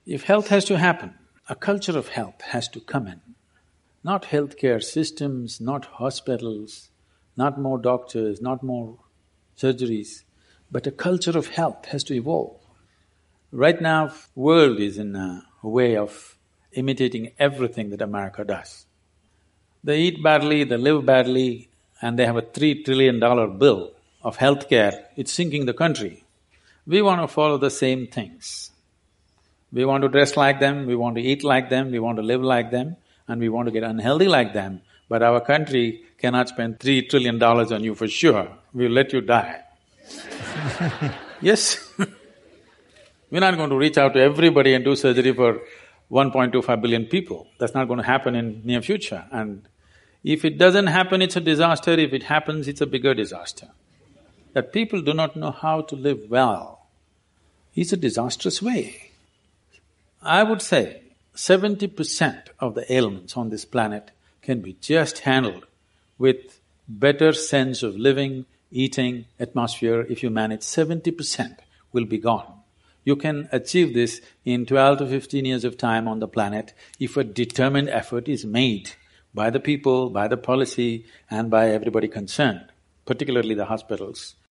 If health has to happen, a culture of health has to come in. Not healthcare systems, not hospitals, not more doctors, not more surgeries, but a culture of health has to evolve. Right now, world is in a way of imitating everything that America does. They eat badly, they live badly, and they have a $3 trillion bill of healthcare, it's sinking the country. We want to follow the same things. We want to dress like them, we want to eat like them, we want to live like them, and we want to get unhealthy like them, but our country cannot spend $3 trillion on you for sure, we'll let you die. Yes. We're not going to reach out to everybody and do surgery for 1.25 billion people. That's not going to happen in near future. And if it doesn't happen, it's a disaster. If it happens, it's a bigger disaster. That people do not know how to live well is a disastrous way. I would say 70% of the ailments on this planet can be just handled with better sense of living, eating, atmosphere. If you manage, 70% will be gone. You can achieve this in 12 to 15 years of time on the planet if a determined effort is made by the people, by the policy and by everybody concerned, particularly the hospitals.